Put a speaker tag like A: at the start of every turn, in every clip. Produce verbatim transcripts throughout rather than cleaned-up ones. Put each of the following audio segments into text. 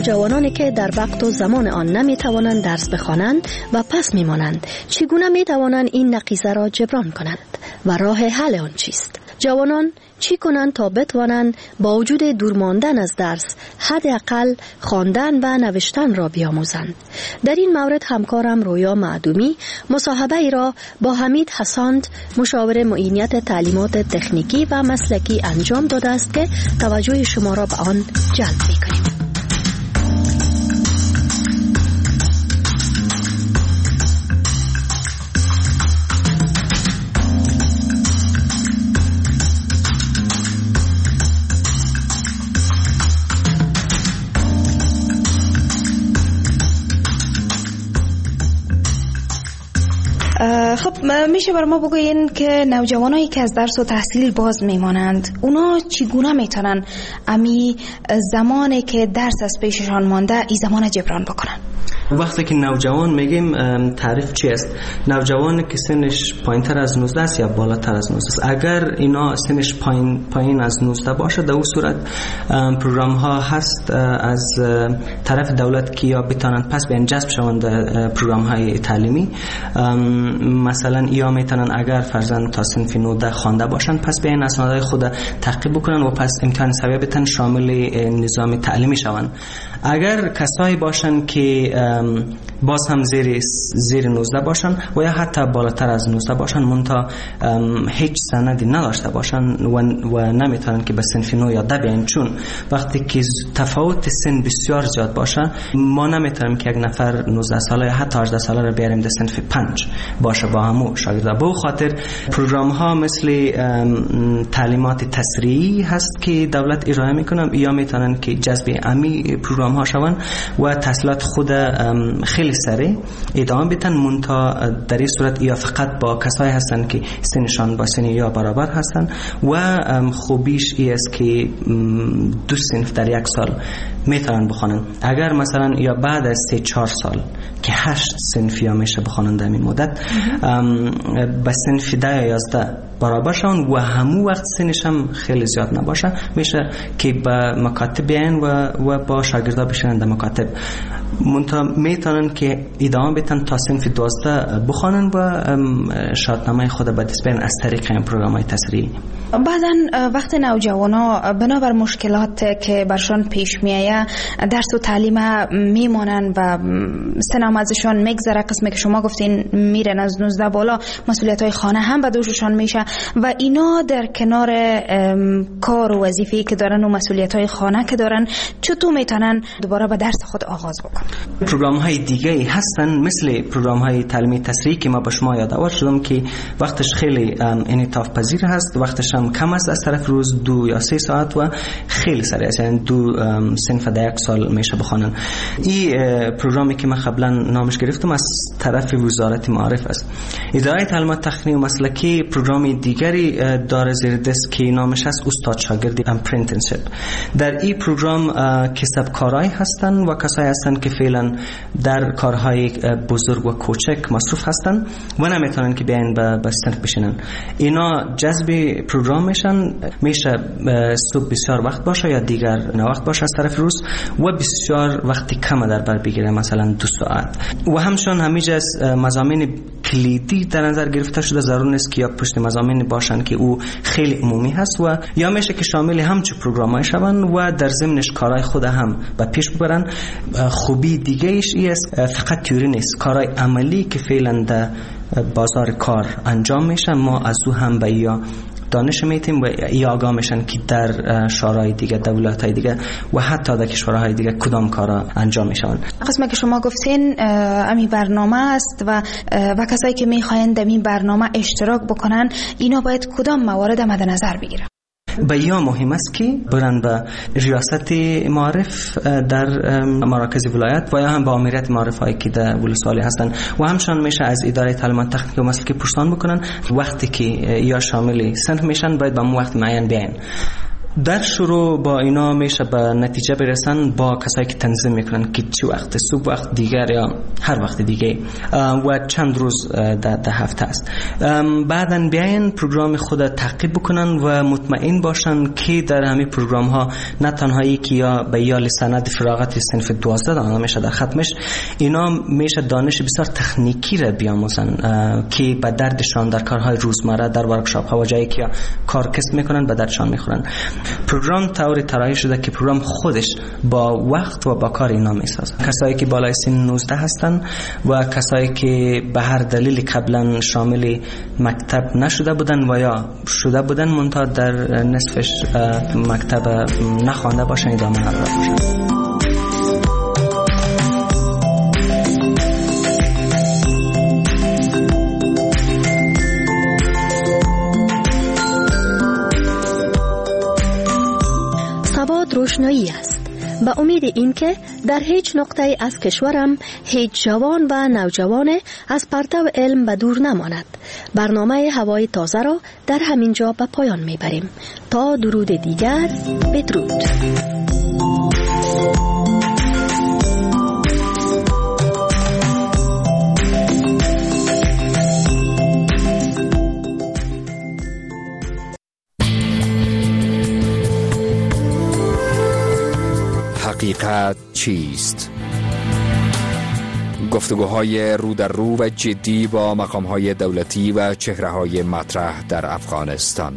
A: نوجوانانی که در وقت و زمان آن نمی توانند درس بخوانند و پس می مانند چگونه می توانند این نقیضه را جبران کنند و راه حل آن چیست؟ جوانان چی کنند تا بتوانند با وجود دور ماندن از درس حداقل خواندن و نوشتن را بیاموزند؟ در این مورد همکارم رویا معدومی مصاحبه ای را با حمید حساند مشاور معینیت تعلیمات تکنیکی و مسلکی انجام داده است که توجه شما را به آن جلب می‌کنیم.
B: خب میشه بر ما بگوین که نوجوانایی که از درس و تحصیل باز میمانند اونا چگونه میتونن امی زمانی که درس از پیششان مانده این زمان جبران بکنن؟
C: وقتی که نوجوان میگیم تعریف چی است؟ نوجوان که سنش پایینتر از نوزده است یا بالاتر از نوزده است. اگر اینا سنش پایین پایین از نوزده باشه در اون صورت پروگرام ها هست از طرف دولت که یا بتونن پس بیان جذب شوند پروگرام های تعلیمی. مثلا یا میتونن اگر فرزند تا صنف نوزده خوانده باشن پس بیان اسنادهای خود تعقیب بکنن و پس امتحان سویه بتن شامل نظام تعلیمی شوند. اگر کسایی باشن که باز هم زیر زیر نوزده باشن و یا حتی بالاتر از نوزده باشن منتها هیچ سندی نداشته باشن و, و نمیتونن که به صنف نو یا ده بیان، چون وقتی که تفاوت سن بسیار زیاد باشه ما نمیتونیم که یک نفر نوزده ساله یا حتی هجده ساله رو بیاریم در صنف پنج باشه با همو شاگرد. به خاطر پروگرام ها مثل تعلیمات تسریعی هست که دولت ارائه میکنه یا میتونن که جذب امی پروگرام ها شون و تحصیلات خود خیلی سریع ادامه بدن. منتها در این صورت یا فقط با کسایی هستن که سنشان با سن یا برابر هستن و خوبیش ای است که دو صنف در یک سال میتونن بخونن. اگر مثلا یا بعد از سه چهار سال که هشت صنف یا میشه بخونن در این مدت به صنف ده یا یازده برابر شون و همو وقت سنش هم خیلی زیاد نباشه میشه که به مکاتب بیان و, و با شاگردا بشینن در مکاتب. منتها میتونن که ادامه بدن تا صنف دوازده بخونن و شرطنامه خود به دست بیارن از طریق این پروگرام‌های تسریعی.
B: بعدن وقت نوجوانا بنابر مشکلات که برشان پیش میایه درس و تعلیم میمانن و سنم ازشان میگذره، قسمی که شما گفتین میرن از نوزده بالا مسئولیت‌های خانه هم به دوششان میشه و اینا در کنار کار و وظیفه‌ای که دارن و مسئولیت‌های خانه که دارن چطور میتونن دوباره به درس خود آغاز بکنن؟
C: پروگرام‌های دیگه هستن مثل پروگرام‌های تعلیمی تسریعی که ما به شما یادآور شدم که وقتش خیلی انعطاف پذیر هست، وقتش هم کم است، از طرف روز دو یا سه ساعت و خیلی سریع است، یعنی دو صنف در یک سال میشه بخونن. این پروگرامی که من قبلا نامش گرفتم از طرف وزارت معارف است. اداره تعلیمات تکنیکی و مسلکی پروگرامی دیگری داره زیر دست که نامش است استاد شاگردی اپرنتنشیپ. در این پروگرام کسبکارای هستن و کسایی هستن که فعلا در کارهای بزرگ و کوچک مصروف هستن و نمیتونن که بیان به صنف بشینن. اینا جذب پروگرام میشن، میشه صبح بسیار وقت باشه یا دیگر نه وقت باشه از طرف روز و بسیار وقتی کم در بر بگیره، مثلا دو ساعت. و همچنان همیشه از مضامین کلیدی در نظر گرفته شده، ضرور نیست که یا پشت مضامین باشن که او خیلی عمومی هست و یا میشه که شامل همچه پروگرام‌های شون و در ضمنش کارهای خود هم به پیش ببرن. خوبی دیگه ایش است فقط تئوری نیست، کارهای عملی که فعلا در بازار کار انجام میشن ما از او هم به یا دانش میتیم و ای آگاه میشن که در شورای دیگه، دولت‌های دیگه و حتی در کشورهای دیگه کدام کارا انجام میشن.
B: قسمی که شما گفتین امی برنامه است و و کسایی که میخواین در این برنامه اشتراک بکنن اینا باید کدام موارد مد نظر بگیرن؟
C: به یا مهم است که برن به ریاست معارف در مراکز ولایت و یا هم به آمریت معارف هایی که در ولسوالی هستن و همچنان میشه از اداره تعلیمات تکنیکی و مسلکی پرسان بکنن. وقتی که یا شامل صنف میشن باید به مو وقت معین بیان. در شروع با اینا میشه به نتیجه برسن با کسایی که تنظیم میکنن که چه وقت، صبح وقت دیگر یا هر وقت دیگه و چند روز در ده هفته است. بعدن بیاین پروگرام خود تعقیب بکنن و مطمئن باشن که در همین پروگرام ها نه تنها یکی یا به یال سند فراغت صنف دوازده دانه میشه در ختمش، اینا میشه دانش بسیار تکنیکی را بیاموزن که به دردشان در کارهای روزمره، در ورکشاپ ها و جایی که کار کسب میکنن به دردشان میخورن. پروگرام طوری طراحی شده که پروگرام خودش با وقت و با کار اینا میسازه. کسایی که بالای سن نوزده هستن و کسایی که به هر دلیل قبلا شامل مکتب نشده بودن و یا شده بودن منتها در نصفش مکتب نخوانده باشن ادامه نداده باشن.
A: روشنایی است. به امید اینکه در هیچ نقطه از کشورم هیچ جوان و نوجوان از پرتو علم به دور نماند. برنامه هوای تازه را در همین جا به پایان میبریم. تا درود دیگر، بدرود.
D: حقیقت چیست؟ گفتگوهای رو در رو و جدی با مقام‌های دولتی و چهره‌های مطرح در افغانستان.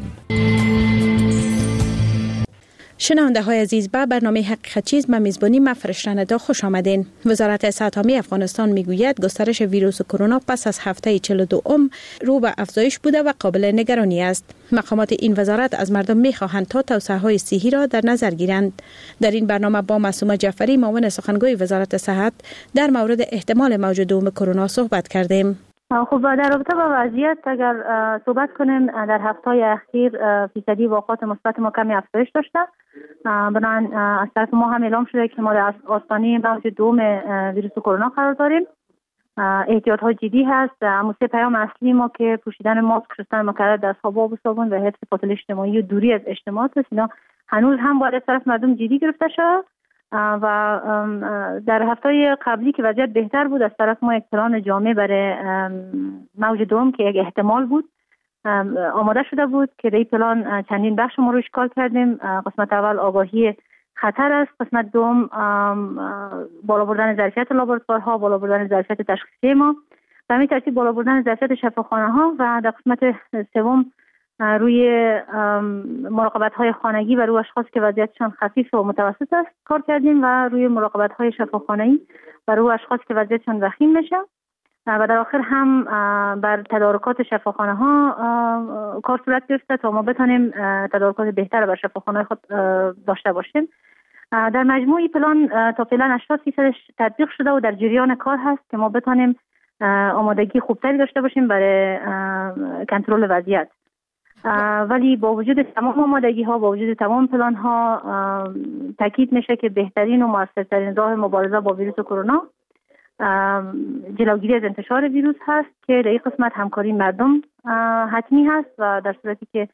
E: شنونده های عزیز، به برنامه حقیقت چیست به میزبانی من فرشته خوش آمدین. وزارت صحت عامه افغانستان میگوید گسترش ویروس کرونا پس از هفته چهل و دو رو به افزایش بوده و قابل نگرانی است. مقامات این وزارت از مردم میخواهند تا توسعه های صحی را در نظر گیرند. در این برنامه با معصومه جعفری، معاون سخنگوی وزارت صحت، در مورد احتمال موج دوم کرونا صحبت کردیم.
F: خب در رابطه با وضعیت اگر صحبت کنیم، در هفته‌های اخیر فیصدی واقعات مثبت ما کمی افزایش داشته. بنابراین از طرف ما هم اعلام شده که ما در آستانه موج دوم ویروس کرونا قرار داریم. احتیاط های جدی هست. اما سه پیام اصلی ما که پوشیدن ماسک، شستن مکرر دست‌ها با آب و صابون و حفظ فاصله اجتماعی و دوری از اجتماعات است. اینا هنوز هم باید از طرف مردم جدی گرفته شود و در هفته‌های قبلی که وضعیت بهتر بود، از طرف ما یک پلان جامع برای موج دوم که یک احتمال بود آماده شده بود که در این پلان چندین بخش ما رو اشکال کردیم. قسمت اول آگاهی خطر است، قسمت دوم بالا بردن ظرفیت لابراتوارها، بالا بردن ظرفیت تشخیصی ما، به همین ترتیب بالا بردن ظرفیت شفاخانه ها و در قسمت سوم روی مراقبت های خانگی و روی اشخاص که وضعیتشان خفیف و متوسط است کار کردیم و روی مراقبت های شفاخانه‌ای و روی اشخاص که وضعیتشان وخیم میشه و در آخر هم بر تدارکات شفاخانه ها کار صورت گرفته تا ما بتانیم تدارکات بهتر بر شفاخانه خود داشته باشیم. در مجموعی پلان تا فعلا هشتاد درصدش تطبیق شده و در جریان کار هست که ما بتانیم آمادگی خوبتری داشته باشیم برای کنترل وضعیت. ولی با وجود تمام آمادگی ها، با وجود تمام پلان ها، تاکید میشه که بهترین و موثرترین راه مبارزه با ویروس کرونا جلوگیری از انتشار ویروس هست که در این قسمت همکاری مردم حتمی هست و در صورتی که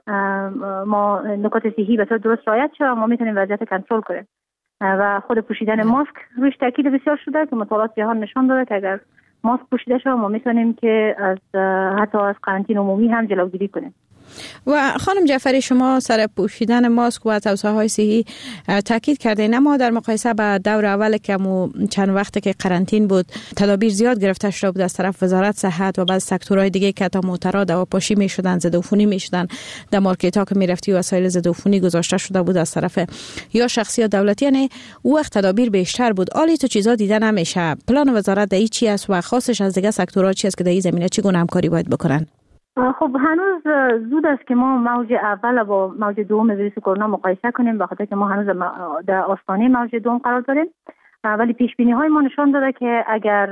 F: ما نکات صحی به طور درست رعایت شود ما میتونیم وضعیت کنترل کنیم و خود پوشیدن ماسک روش تاکید بسیار شده که مطالعات جهان نشان داده که اگر ماسک پوشیده شود ما میتونیم که از حتی از قرنطینه عمومی هم جلوگیری کنیم.
E: و خانم جعفری، شما سر پوشیدن ماسک و توصیه‌های صحی تاکید کردین، اما در مقایسه با دور اول که چند وقت که قرنطین بود تدابیر زیاد گرفته شده بود از طرف وزارت صحت و بعض سکتورهای دیگه که تا معترض دواپاشی میشدن، ضدعفونی میشدن، در مارکت ها که میرفتی وسایل ضدعفونی گذاشته شده بود از طرف یا شخصی یا دولتی، یعنی وقت تدابیر بیشتر بود. آلی تو چیزا دیده نمیشه. پلان وزارت دایی چی است و خاصش از دیگه سکتورها چی است که در این زمینه چگونه همکاری باید بکنن؟
F: خب هنوز زود است که ما موج اول با موج دوم ویروس کرونا مقایسه کنیم، بخاطر که ما هنوز در آستانه موج دوم قرار داریم. ولی پیش بینی های ما نشان داده که اگر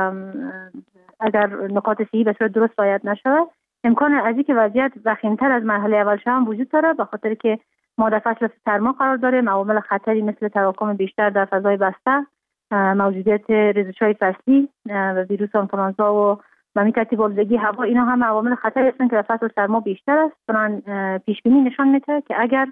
F: اگر نکات صحی به صورت درست رعایت نشود، امکان از اینکه وضعیت وخیم‌تر از مرحله اول شود وجود داره، بخاطر که ما در فصل سرما قرار داریم. عوامل خطری مثل تراکم بیشتر در فضای بسته، موجودیت ریزش‌های فصلی و ویروس آنفولانزا و و می ترتیب آلودگی هوا، اینا هم عوامل خطری هستند که در فصل سرما بیشتر است. بنابراین پیش بینی نشان میده که اگر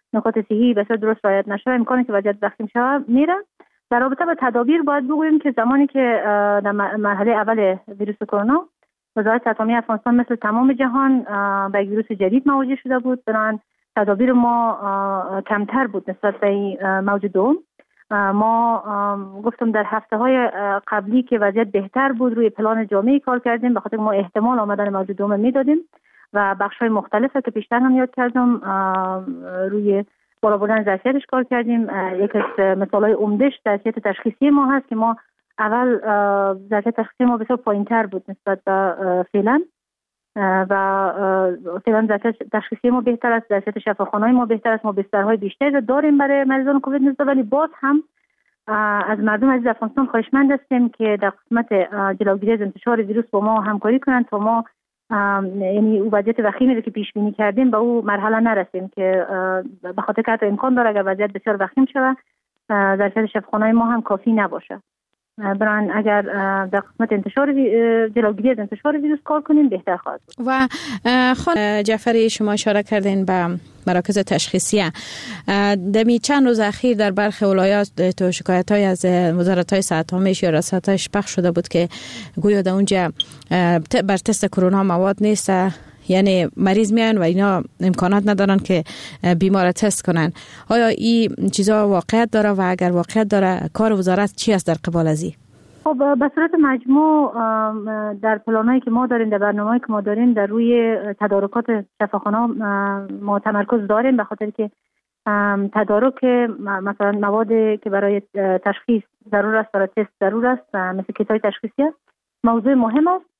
F: نکات صحی بسیار درست رعایت نشه امکانی که وضعیت وخیم شود میره. در رابطه با تدابیر باید بگوییم که زمانی که در مرحله اول ویروس کرونا وزارت صحت عامه افغانستان مثل تمام جهان به ویروس جدید مواجه شده بود، بنابراین تدابیر ما کمتر بود نسبت به موج دوم. ما گفتم در هفته های قبلی که وضعیت بهتر بود روی پلان جامعی کار کردیم، به خاطر ما احتمال آمدن موج دوم میدادیم و بخش های مختلفه که پیشتر هم یاد کردم روی بالا بردن ظرفیتش کار کردیم. یک از مثالای عمدهش ظرفیت تشخیصی ما هست که ما اول ظرفیت تشخیصی ما بسیار پایینتر بود نسبت به فعلا و فعلا ظرفیت تشخیصی ما بهتر است، ظرفیت شفاخانه‌های ما بهتر است، ما بسترهای بیشتری داریم برای مریضان کووید نوزده، ولی باز هم از مردم عزیز افغانستان خواهشمند هستیم که در قسمت جلوگیری از انتشار ویروس با ما همکاری کنند تا ما یعنی او وضعیت وخیمی رو که پیش بینی کردیم به او مرحله نرسیم که به خاطر که حتی امکان داره اگر وضعیت بسیار وخیم شود ظرفیت شفاخانه‌های ما هم کافی نباشه. برای اگر در قسمت انتشار جلوگیری از انتشار ویروس کار کنیم بهتر خواهد بود.
E: و خانم جعفری شما اشاره کردین به مراکز تشخیصیه. دمی چند روز اخیر در برخی ولایات تو شکایت‌های از وزارت‌های صحت عامه یا ریاست‌هاش پخش شده بود که گویا در اونجا بر تست کرونا مواد نیست، یعنی مریض میان و اینا امکانات ندارن که بیمار تست کنن. آیا این چیزا واقعیت داره و اگر واقعیت داره کار وزارت چی است در قبال از این؟
F: خب به صورت مجموع در پلانایی که ما داریم، در برنامه‌ای که ما داریم در روی تدارکات شفاخانه ما تمرکز داریم، به خاطر که تدارک مثلا موادی که برای تشخیص ضرور است، برای تست ضرور است، مثل کیت‌های تشخیصی موضوع مهم است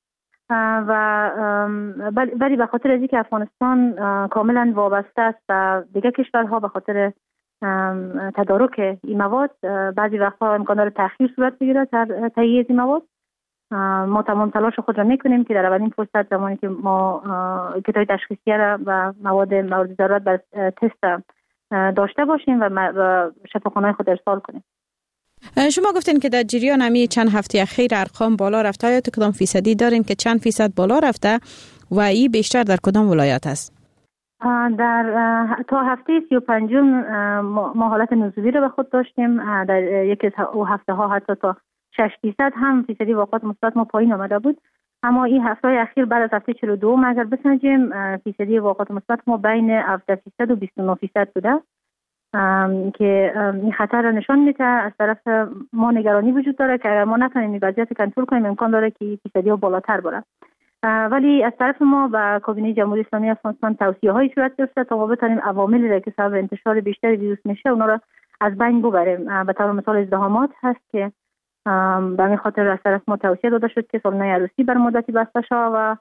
F: و ولی به خاطر از اینکه افغانستان کاملا وابسته است به دیگه کشورها به خاطر تدارک این مواد بعضی وقتا امکان داره تأخیر صورت بگیره در تهیه این مواد. ما تمام تلاش خود را میکنیم که در اولین فرصت زمانی که ما کیت‌های تشخیصی را و مواد مورد ضرورت بر تست داشته باشیم و شفاخانه‌های خود ارسال کنیم.
E: شما گفتین که در جریان همی چند هفته اخیر ارقام بالا رفته، آیا تو کدام فیصدی دارین که چند فیصد بالا رفته و این بیشتر در کدام ولایت است؟
F: در تا هفته سی و پنجم ما حالت نزولی رو به خود داشتیم. در یکی از هفته ها حتی تا شش فیصد هم فیصدی واقعات مثبت ما پایین آمده بود، اما این هفته های اخیر بعد از هفته چهل و دو اگر بسنجیم فیصدی واقعات مثبت ما بین هفده فیصد و بیست و نه فیصد بوده که این خطر را نشان میده. از طرف ما نگرانی وجود داره که اگر ما نتونیم این وضعیت کنترل کنیم امکان داره که فیصدی ها بالاتر بره، ولی از طرف ما با کابینه جمهوری اسلامی افغانستان توصیه های صورت گرفته تا ما بتونیم عواملی را که سبب انتشار بیشتر ویروس میشه اونا را از بین ببریم. به طور مثال ازدحامات هست که به همین خاطر از طرف ما توصیه داده شد که سالن‌های عروسی بر مدتی بسته شود و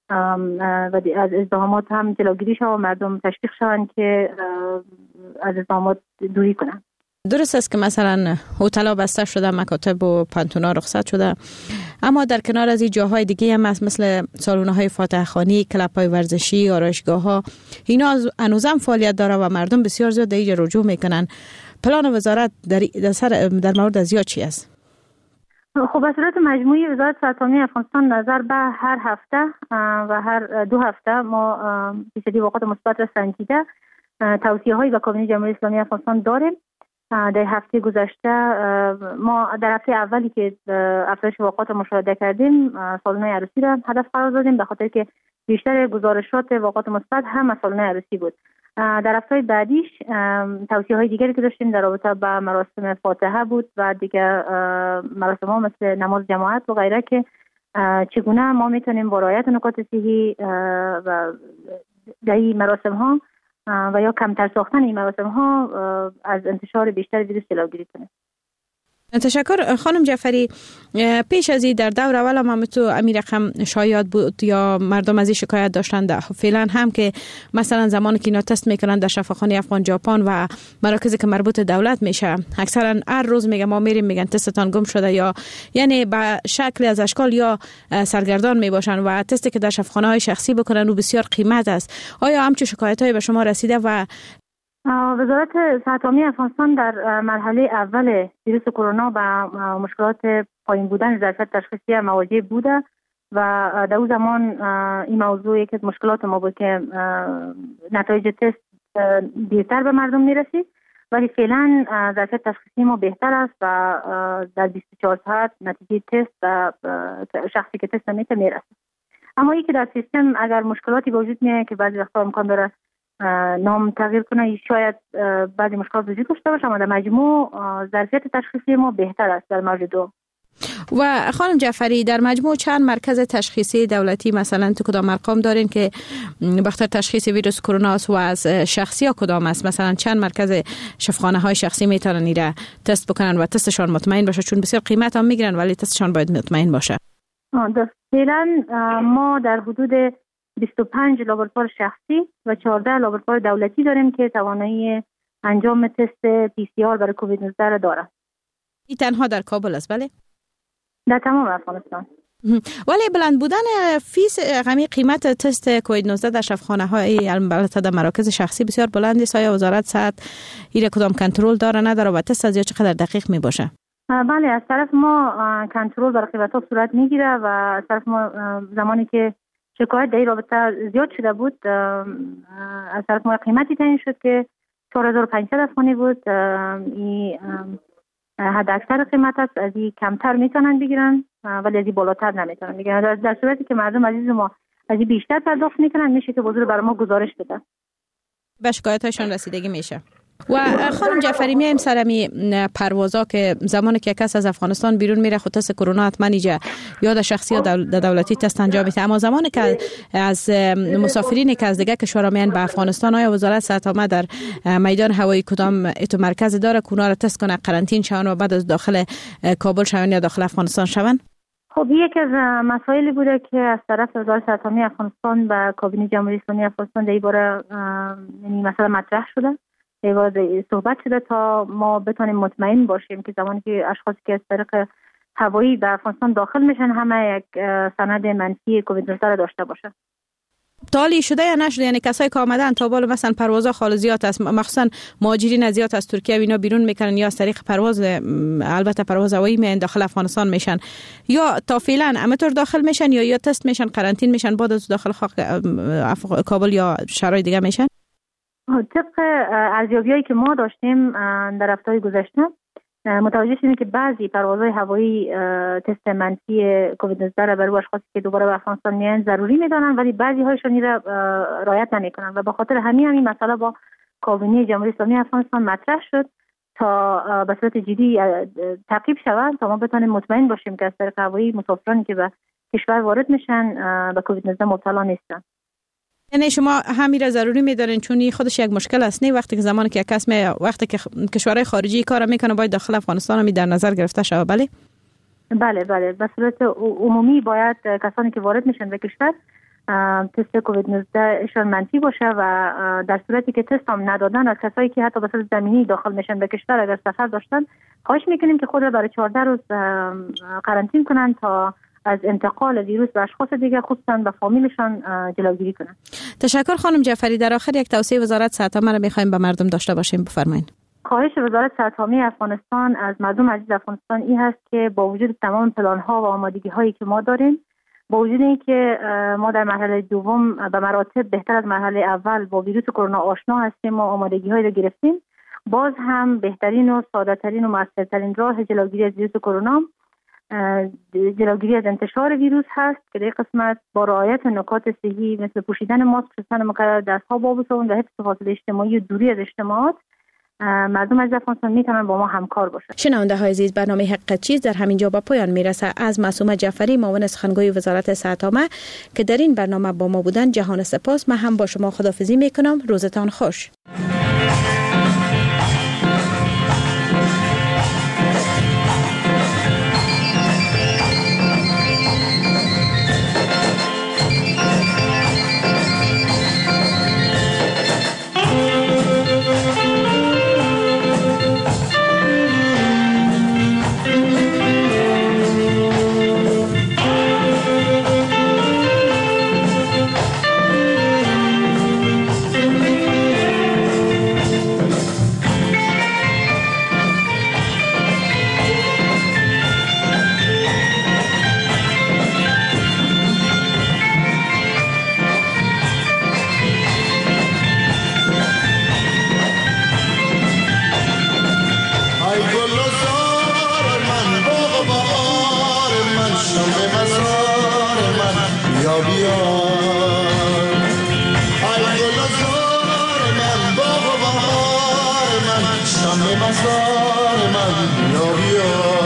F: از ازدحامات هم جلوگیری شود و مردم تشویق شوند که از ازدحامات دوری کنند.
E: درست است که مثلا هتل‌ها بسته شده، مکاتب و پانتونا رخصت شده، اما در کنار از این جاهای دیگه هم هست مثل سالن‌های فاتحخوانی، کلب‌های ورزشی، آرایشگاه‌ها، اینا هنوزم فعالیت داره و مردم بسیار زیاد در اینجا رجوع میکنن. پلان وزارت در در, در مورد از یا چی است؟
F: خب به صورت مجموعی وزارت صحت عامه افغانستان نظر به هر هفته و هر دو هفته ما فیصدی واقعات مثبت را سنجیده توصیه هایی به کابینه جمهوری اسلامی افغانستان داریم. در هفته گذشته ما در هفته اولی که افزایش واقعات مشاهده کردیم سالن‌های عروسی را هدف قرار دادیم به خاطر که بیشتر گزارشات واقعات مثبت هم سالن‌های عروسی بود. در هفته بعدیش توصیه های دیگری که داشتیم در رابطه با مراسم فاتحه بود و دیگه مراسم ها مثل نماز جماعت و غیره که چگونه ما میتونیم با رعایت نکات صحی و در این مراسم ها و یا کمتر ساختن این مراسم ها از انتشار بیشتر ویروس جلوگیری کنیم.
E: تشکر خانم جعفری. پیش از این در دور اول هم تو امیر رقم شایعات بود یا مردم از این شکایت داشتن ده. فعلا هم که مثلا زمانی که اینا تست میکنن در شفاخانه افغان ژاپن و مراکزی که مربوط دولت میشه اکثرا هر روز میگن ما میریم میگن تستتان گم شده یا یعنی به شکل از اشکال یا سرگردان میباشن و تستی که در شفاخانه های شخصی بکنن و بسیار قیمت است. آیا همچین شکایت های به شما رسیده و
F: وزارت صحت عامه افغانستان در مرحله اول ویروس کرونا با مشکلات پایین بودن ظرفیت تشخیصی مواجه بوده و در اون زمان این موضوع یکی از مشکلات ما بود که نتایج تست دیرتر به مردم میرسید، ولی فعلا ظرفیت تشخیصی ما بهتر است و در بیست و چهار ساعت نتیجه تست و شخصی که تست میته میرسه. اما یکی در سیستم اگر مشکلاتی وجود میاد که بعضی وقتا امکان داره نام تغییر کنه، شاید بعضی مشکلات وجود داشته باشه، اما در مجموع ظرفیت تشخیصی ما بهتر است در موج دو.
E: و خانم جعفری، در مجموع چند مرکز تشخیصی دولتی مثلا تو کدام ارقام دارین که بخاطر تشخیص ویروس کرونا است و از شخصی ها کدام است؟ مثلا چند مرکز شفاخانه های شخصی میتونن ایره تست بکنن و تستشان مطمئن باشه؟ چون بسیار قیمت هم میگیرن ولی تستشان باید مطمئن باشه.
F: فعلا ما در حدود بیست و پنج لابراتوار شخصی و چهارده لابراتوار دولتی داریم که توانایی انجام تست پی سی آر برای کووید نوزده را دارن.
E: این تنها در کابل است بله؟
F: در تمام افغانستان.
E: ولی بلند بودن فیس غمی قیمت تست کووید نوزده در شفاخانه های البته در مراکز شخصی بسیار بلند است. آیا وزارت صحت ایره کدام کنترل داره نداره و تست از یا چقدر دقیق می باشه؟
F: بله، از طرف ما کنترل بر قیمت ها صورت میگیره و از طرف ما زمانی که شکایت در این رابطه زیاد شده بود از طرف ما قیمتی تعیین شد که چهار هزار و پانصد افغانی بود. این حد اکثر قیمت است، از این کمتر میتونن بگیرن ولی از این بالاتر نمیتونن بگیرن. در صورتی که مردم عزیز ما از این بیشتر پرداخت میکنن میشه که بزرگ برای ما گزارش بده،
E: به شکایتشان رسیدگی میشه. و خانم جعفری میایم سرمی پروازا که زمانی که کس از افغانستان بیرون میره خود تست کرونا حتما ایجا یا در شخصی یا در دولتی تست انجام میده، اما زمانی که از مسافرینی که از دیگه کشورها میان به افغانستان، آیا وزارت صحت عامه در میدان هوایی کدام اتو مرکز داره که اونا را تست کنه، قرنطین شون و بعد از داخل کابل شون یا داخل افغانستان شون؟
F: خب یک از مسائلی بوده که از طرف وزارت صحت عامه افغانستان و کابینه جمهوری اسلامی افغانستان در این باره یعنی مثلا مطرح شده، ایواد صحبت شده تا ما بتونیم مطمئن باشیم که زمانی که اشخاصی که از طریق هوایی به افغانستان داخل میشن همه یک سند منفی کووید نوزده داشته باشه.
E: تالی شده یا نشده؟ یعنی کسایی که آمدن تا بالا مثلا پروازها خالص زیاد است، مخصوصا مهاجرین زیاد از ترکیه و اینا بیرون میکنن یا از طریق پرواز البته پرواز هوایی میان داخل افغانستان میشن، یا تا فعلا همینطور داخل میشن یا یا تست میشن قرنطین میشن بعد از داخل خاک کابل یا شهرهای دیگه میشن؟
F: طبق ارزیابی‌هایی که ما داشتیم در هفته‌های گذشته متوجه شدیم که بعضی پروازهای هوایی تست منفی کووید نوزده را برای اشخاصی که دوباره به افغانستان میان ضروری میدانن ولی بعضی هایشان این را رعایت نمیکنن و به خاطر همین همین مسئله با کابینه جمهوری اسلامی افغانستان مطرح شد تا به صورت جدی تعقیب شود تا ما بتونیم مطمئن باشیم که از طریق هوایی مسافرانی که به کشور وارد میشن به کووید نوزده مبتلا نیستن.
E: یعنی شما همین را ضروری می‌دارین چون خودش یک مشکل است نه؟ وقتی که زمانی که کس می وقتی که کشورهای خارجی کار میکنه باید داخل افغانستان هم در نظر گرفته شود. بله
F: بله بله به صورت عمومی باید کسانی که وارد میشن به کشور تست کووید نوزده اشان منفی باشه و در صورتی که تست هم ندادن از کسایی که حتی به صورت زمینی داخل میشن به کشور اگر سفر داشتن خواهش میکنیم که خود را برای چهارده روز قرنطین کنن تا از انتقال ویروس به اشخاص دیگه خصوصا به فامیلشان جلوگیری کنن.
E: تشکر خانم جعفری. در آخر یک توصیه وزارت صحت عامه را می‌خوایم به مردم داشته باشیم، بفرمایید.
F: خواهش وزارت صحت عامه افغانستان از مردم عزیز افغانستان این هست که با وجود تمام پلان‌ها و آمادگی‌هایی که ما داریم، با وجود اینکه ما در مرحله دوم به مراتب بهتر از مرحله اول با ویروس کرونا آشنا هستیم و آمادگی‌هایی را گرفتیم، باز هم بهترین و ساده‌ترین و مؤثرترین راه جلوگیری از ویروس کرونا جلوگیری از انتشار ویروس هست که در قسمت با رعایت نکات صحی مثل پوشیدن ماسک، شستن مکرر دست‌ها با آب و صابون و حفظ فاصله اجتماعی و دوری از اجتماعات مردم از افغانستان میتونن با ما همکار باشن.
E: شنونده های عزیز، برنامه حقیقت چیز در همین جا به پایان میرسه. از معصومه جعفری معاون سخنگوی وزارت صحت عامه که در این برنامه با ما بودن جهان سپاس. من هم با شما خداحافظی میکنم. روزتان خوش.
G: بیا بیا ای گل زار من باغ و بهار من شم مزار من بیا بیا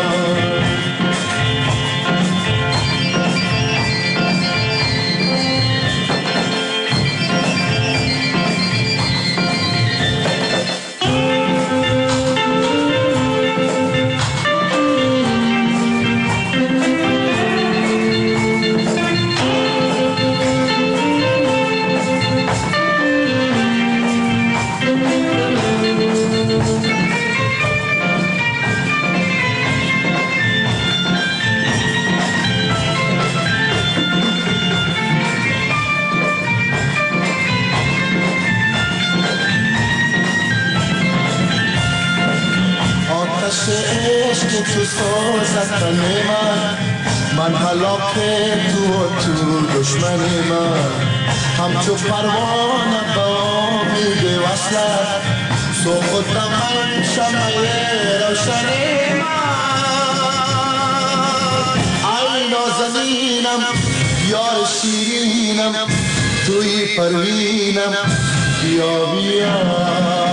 G: عشق تو سازد تن من من هلاک تو و تو دشمن من همچو پروانه با میگه وصلت سوخت من شمعه روشن من ای نازنینم یار شیرینم توی پروینم بیا بیا